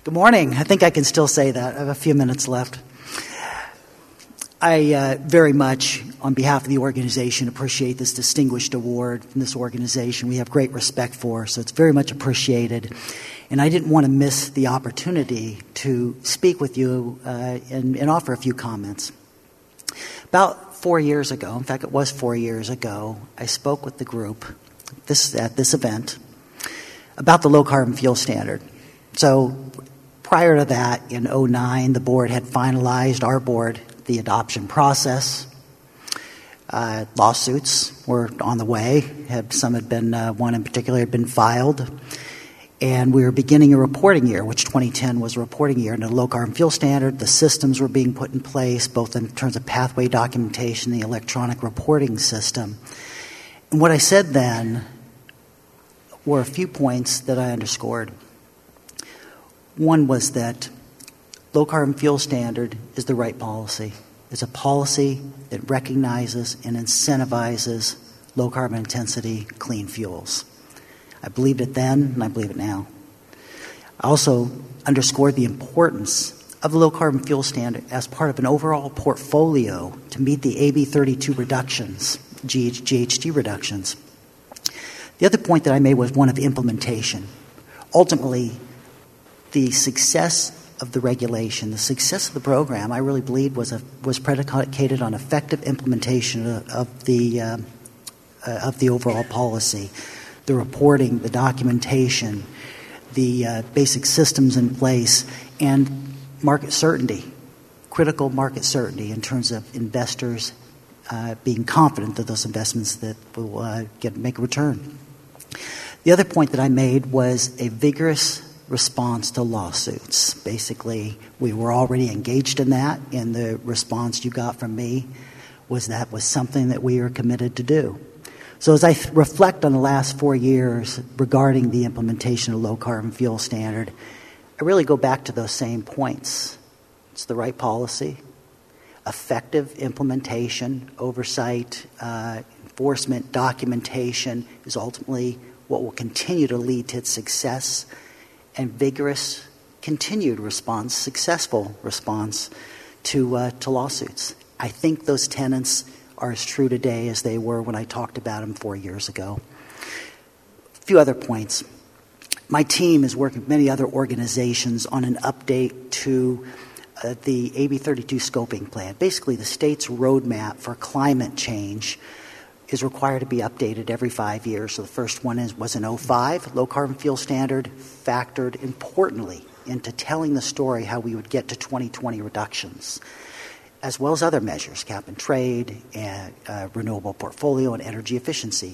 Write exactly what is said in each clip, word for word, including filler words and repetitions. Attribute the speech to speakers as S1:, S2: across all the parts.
S1: Good morning. I think I can still say that. I have a few minutes left. I uh, very much, on behalf of the organization, appreciate this distinguished award from this organization. We have great respect for, so it's very much appreciated. And I didn't want to miss the opportunity to speak with you uh, and, and offer a few comments. About four years ago, in fact, it was four years ago, I spoke with the group this, at this event about the low-carbon fuel standard. So prior to that, in oh nine, the board had finalized, our board, the adoption process. Uh, lawsuits were on the way. Had, some had been, uh, one in particular had been filed. And we were beginning a reporting year, which twenty ten was a reporting year under the low-carbon fuel standard. The systems were being put in place, both in terms of pathway documentation, the electronic reporting system. And what I said then were a few points that I underscored. One was that low-carbon fuel standard is the right policy. It's a policy that recognizes and incentivizes low-carbon intensity clean fuels. I believed it then, and I believe it now. I also underscored the importance of the low-carbon fuel standard as part of an overall portfolio to meet the A B thirty-two reductions, G H G reductions. The other point that I made was one of implementation. Ultimately, the success of the regulation, the success of the program, I really believe was a, was predicated on effective implementation of, of the uh, uh, of the overall policy, the reporting, the documentation, the uh, basic systems in place, and market certainty, critical market certainty in terms of investors uh, being confident that those investments that will uh, get make a return. The other point that I made was a vigorous response to lawsuits. Basically, we were already engaged in that, and the response you got from me was that was something that we are committed to do. So as I th- reflect on the last four years regarding the implementation of low-carbon fuel standard, I really go back to those same points. It's the right policy, effective implementation, oversight, uh, enforcement, documentation is ultimately what will continue to lead to its success, and vigorous, continued response, successful response to uh, to lawsuits. I think those tenets are as true today as they were when I talked about them four years ago. A few other points. My team is working with many other organizations on an update to uh, the A B thirty-two scoping plan. Basically, the state's roadmap for climate change is required to be updated every five years. So the first one is, was in oh five. Low-carbon fuel standard factored importantly into telling the story how we would get to twenty twenty reductions, as well as other measures, cap and trade, and, uh, renewable portfolio, and energy efficiency.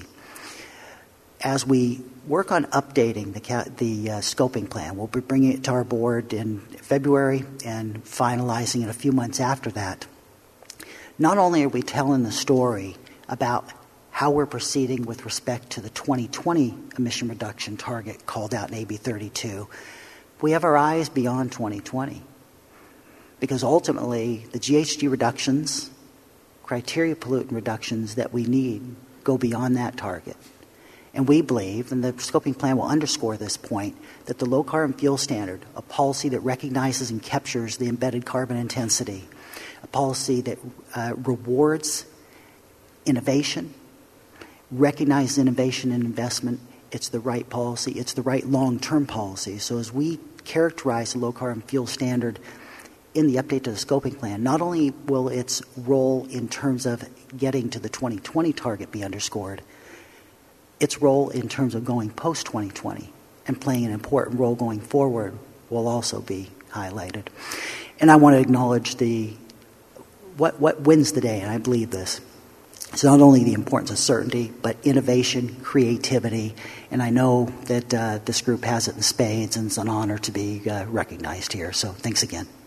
S1: As we work on updating the, ca- the uh, scoping plan, we'll be bringing it to our board in February and finalizing it a few months after that. Not only are we telling the story about how we're proceeding with respect to the twenty twenty emission reduction target called out in A B thirty-two, we have our eyes beyond twenty twenty. Because ultimately, the G H G reductions, criteria pollutant reductions that we need go beyond that target. And we believe, and the scoping plan will underscore this point, that the low-carbon fuel standard, a policy that recognizes and captures the embedded carbon intensity, a policy that uh, rewards innovation, recognizes innovation and investment, it's the right policy, it's the right long-term policy. So as we characterize the low-carbon fuel standard in the update to the scoping plan, not only will its role in terms of getting to the twenty twenty target be underscored, its role in terms of going post twenty twenty and playing an important role going forward will also be highlighted. And I want to acknowledge the what what wins the day, and I believe this. It's not only the importance of certainty, but innovation, creativity, and I know that uh, this group has it in spades, and it's an honor to be uh, recognized here. So thanks again.